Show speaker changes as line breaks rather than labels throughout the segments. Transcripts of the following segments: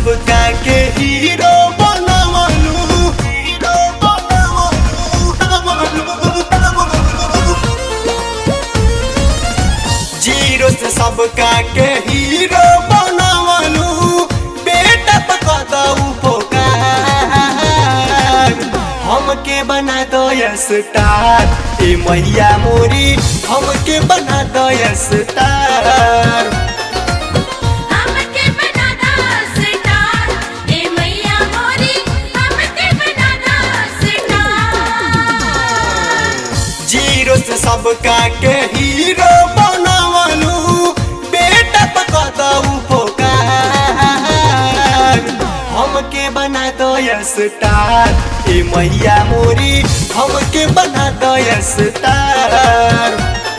सबका के हीरो बनवलू, हीरो बनवलू। जीरो से सबका के हीरो बनवलू, बेटा पकड़ उपकार। हमके बना दो स्टार ए मैया मोरी, हमके बना दो स्टार। जीरो से सबका के हीरो बनवलू, बेटा पकड़ उपकार। हमके बना दो स्टार ए मैया मोरी, हमके बना दो स्टार।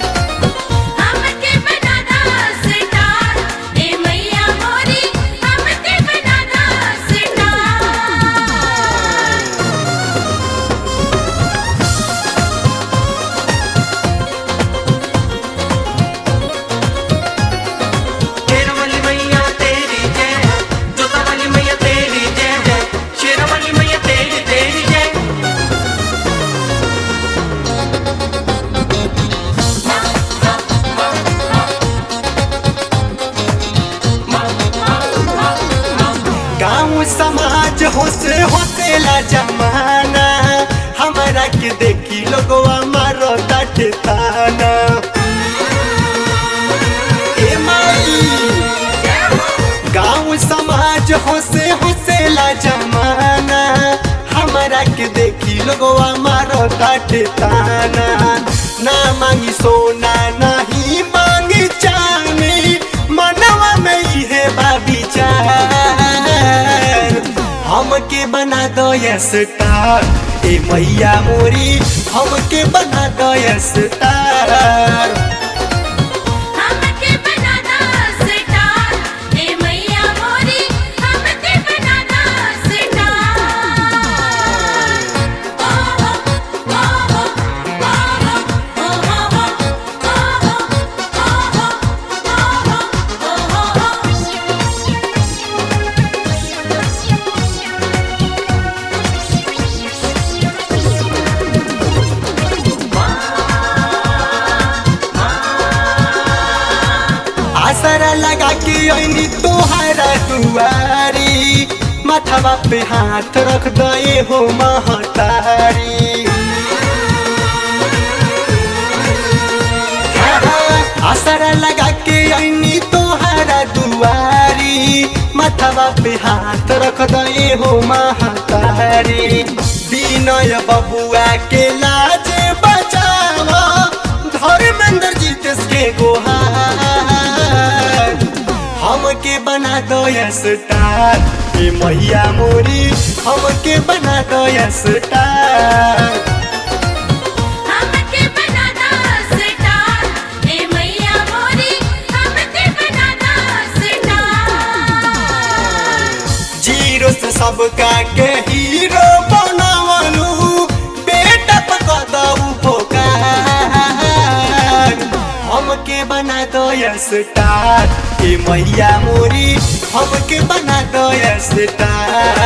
गाँव समाज होसेला जमाना, हमारा के देखी लोगवा मारो ताटे ताना। ए माई गाँव समाज होसेला जमाना, हमारा के देखी लोगवा मारो ताटे ताना। ना मांगी सोना नहीं मांगी चांदी, मनवा में इहे बाबी चार। हमके बना दो स्टार ए मैया मोरी, हमके बना दो स्टार। आसरा लगा के आईनी तोहरा दुआरी, माथवा पे हाथ रख दे हो महतारी। आसरा लगा के आईनी तोहरा दुआरी, माथवा पे हाथ रख दे हो महतारी। विनय बबुआ के लाज बचावा, धर्मेंद्र जीतेश के गोहार। हमके बना दो स्टार ए मैया मोरी, हमके बना दो स्टार। जीरो से सबका के हीरो बनवलू, बेटा पकड़ उपकार। हमके बना दो स्टार ए मैया मोरी, हमके बना दो स्टार।